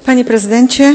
Panie Prezydencie,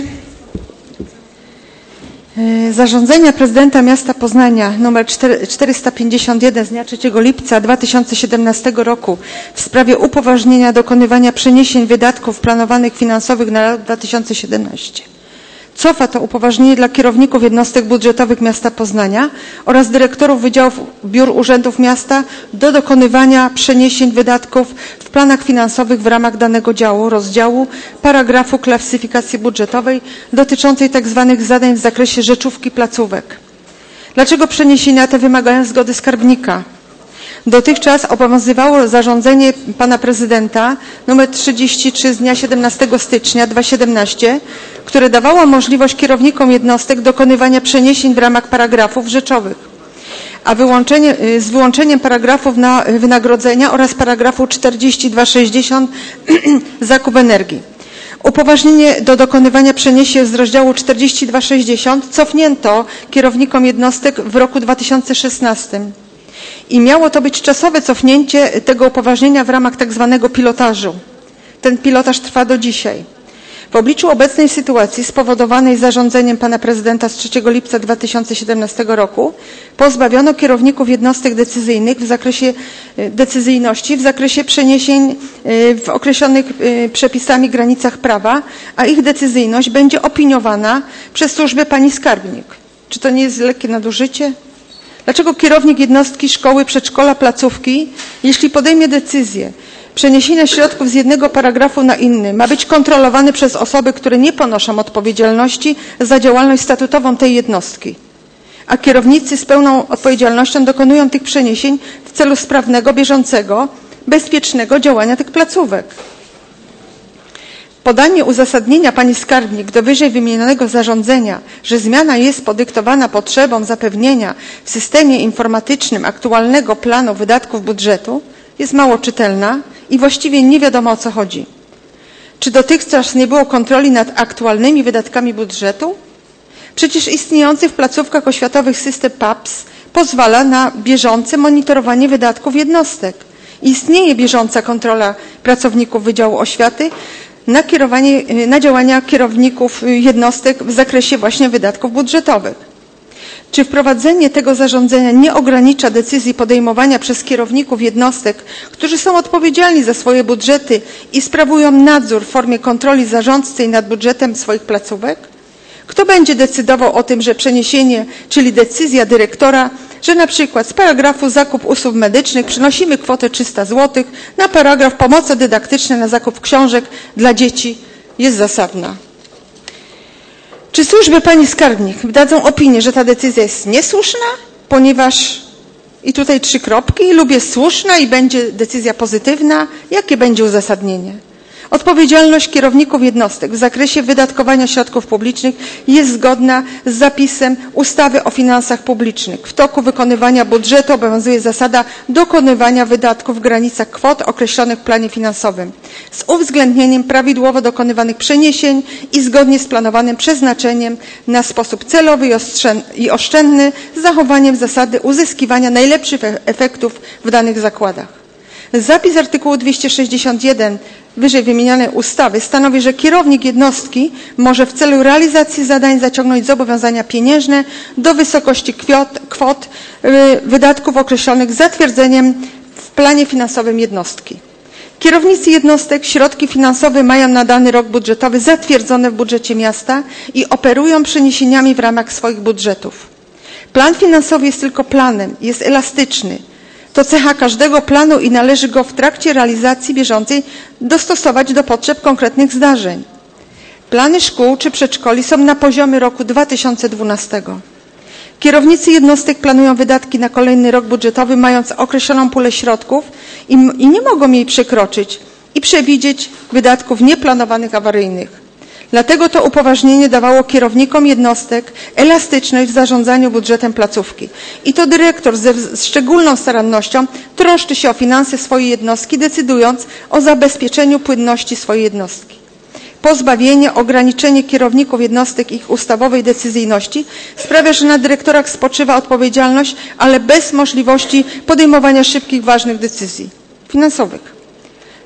zarządzenia prezydenta miasta Poznania nr 451 z dnia 3 lipca 2017 roku w sprawie upoważnienia dokonywania przeniesień wydatków planowanych finansowych na rok 2017 cofa to upoważnienie dla kierowników jednostek budżetowych miasta Poznania oraz dyrektorów wydziałów biur urzędów miasta do dokonywania przeniesień wydatków w planach finansowych w ramach danego działu, rozdziału, paragrafu klasyfikacji budżetowej dotyczącej tzw. zadań w zakresie rzeczówki placówek. Dlaczego przeniesienia te wymagają zgody skarbnika? Dotychczas obowiązywało zarządzenie pana prezydenta nr 33 z dnia 17 stycznia 2017, które dawało możliwość kierownikom jednostek dokonywania przeniesień w ramach paragrafów rzeczowych, a z wyłączeniem paragrafów na wynagrodzenia oraz paragrafu 4260 zakup energii. Upoważnienie do dokonywania przeniesień z rozdziału 4260 cofnięto kierownikom jednostek w roku 2016. I miało to być czasowe cofnięcie tego upoważnienia w ramach tak zwanego pilotażu. Ten pilotaż trwa do dzisiaj. W obliczu obecnej sytuacji spowodowanej zarządzeniem pana prezydenta z 3 lipca 2017 roku pozbawiono kierowników jednostek decyzyjnych w zakresie decyzyjności w zakresie przeniesień w określonych przepisami granicach prawa, a ich decyzyjność będzie opiniowana przez służbę pani skarbnik. Czy to nie jest lekkie nadużycie? Dlaczego kierownik jednostki, szkoły, przedszkola, placówki, jeśli podejmie decyzję przeniesienia środków z jednego paragrafu na inny, ma być kontrolowany przez osoby, które nie ponoszą odpowiedzialności za działalność statutową tej jednostki, a kierownicy z pełną odpowiedzialnością dokonują tych przeniesień w celu sprawnego, bieżącego, bezpiecznego działania tych placówek? Podanie uzasadnienia pani skarbnik do wyżej wymienionego zarządzenia, że zmiana jest podyktowana potrzebą zapewnienia w systemie informatycznym aktualnego planu wydatków budżetu, jest mało czytelna i właściwie nie wiadomo, o co chodzi. Czy dotychczas nie było kontroli nad aktualnymi wydatkami budżetu? Przecież istniejący w placówkach oświatowych system PAPS pozwala na bieżące monitorowanie wydatków jednostek. Istnieje bieżąca kontrola pracowników Wydziału Oświaty na działania kierowników jednostek w zakresie właśnie wydatków budżetowych. Czy wprowadzenie tego zarządzenia nie ogranicza decyzji podejmowania przez kierowników jednostek, którzy są odpowiedzialni za swoje budżety i sprawują nadzór w formie kontroli zarządcy nad budżetem swoich placówek? Kto będzie decydował o tym, że przeniesienie, czyli decyzja dyrektora, że na przykład z paragrafu zakup usług medycznych przynosimy kwotę 300 zł na paragraf pomoce dydaktyczne na zakup książek dla dzieci jest zasadna? Czy służby pani skarbnik wydadzą opinię, że ta decyzja jest niesłuszna, ponieważ, i tutaj 3 kropki, lub jest słuszna i będzie decyzja pozytywna? Jakie będzie uzasadnienie? Odpowiedzialność kierowników jednostek w zakresie wydatkowania środków publicznych jest zgodna z zapisem ustawy o finansach publicznych. W toku wykonywania budżetu obowiązuje zasada dokonywania wydatków w granicach kwot określonych w planie finansowym z uwzględnieniem prawidłowo dokonywanych przeniesień i zgodnie z planowanym przeznaczeniem na sposób celowy i oszczędny z zachowaniem zasady uzyskiwania najlepszych efektów w danych zakładach. Zapis artykułu 261 wyżej wymienionej ustawy stanowi, że kierownik jednostki może w celu realizacji zadań zaciągnąć zobowiązania pieniężne do wysokości kwot wydatków określonych zatwierdzeniem w planie finansowym jednostki. Kierownicy jednostek środki finansowe mają na dany rok budżetowy zatwierdzone w budżecie miasta i operują przeniesieniami w ramach swoich budżetów. Plan finansowy jest tylko planem, jest elastyczny. To cecha każdego planu i należy go w trakcie realizacji bieżącej dostosować do potrzeb konkretnych zdarzeń. Plany szkół czy przedszkoli są na poziomie roku 2012. Kierownicy jednostek planują wydatki na kolejny rok budżetowy, mając określoną pulę środków i nie mogą jej przekroczyć i przewidzieć wydatków nieplanowanych awaryjnych. Dlatego to upoważnienie dawało kierownikom jednostek elastyczność w zarządzaniu budżetem placówki. I to dyrektor z szczególną starannością troszczy się o finanse swojej jednostki, decydując o zabezpieczeniu płynności swojej jednostki. Pozbawienie, ograniczenie kierowników jednostek ich ustawowej decyzyjności sprawia, że na dyrektorach spoczywa odpowiedzialność, ale bez możliwości podejmowania szybkich, ważnych decyzji finansowych.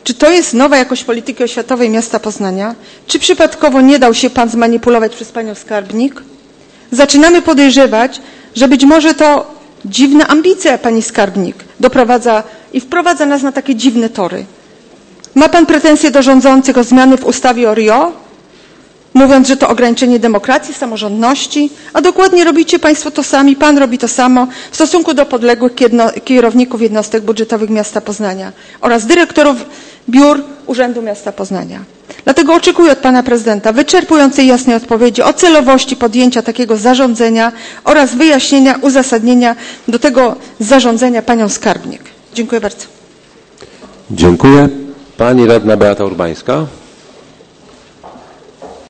Czy to jest nowa jakość polityki oświatowej miasta Poznania? Czy przypadkowo nie dał się pan zmanipulować przez panią skarbnik? Zaczynamy podejrzewać, że być może to dziwna ambicja pani skarbnik doprowadza i wprowadza nas na takie dziwne tory. Ma pan pretensje do rządzących o zmiany w ustawie o RIO, mówiąc, że to ograniczenie demokracji, samorządności, a dokładnie robicie państwo to sami, pan robi to samo w stosunku do podległych kierowników jednostek budżetowych miasta Poznania oraz dyrektorów biur Urzędu Miasta Poznania. Dlatego oczekuję od pana prezydenta wyczerpującej i jasnej odpowiedzi o celowości podjęcia takiego zarządzenia oraz wyjaśnienia, uzasadnienia do tego zarządzenia panią skarbnik. Dziękuję bardzo. Dziękuję. Pani radna Beata Urbańska.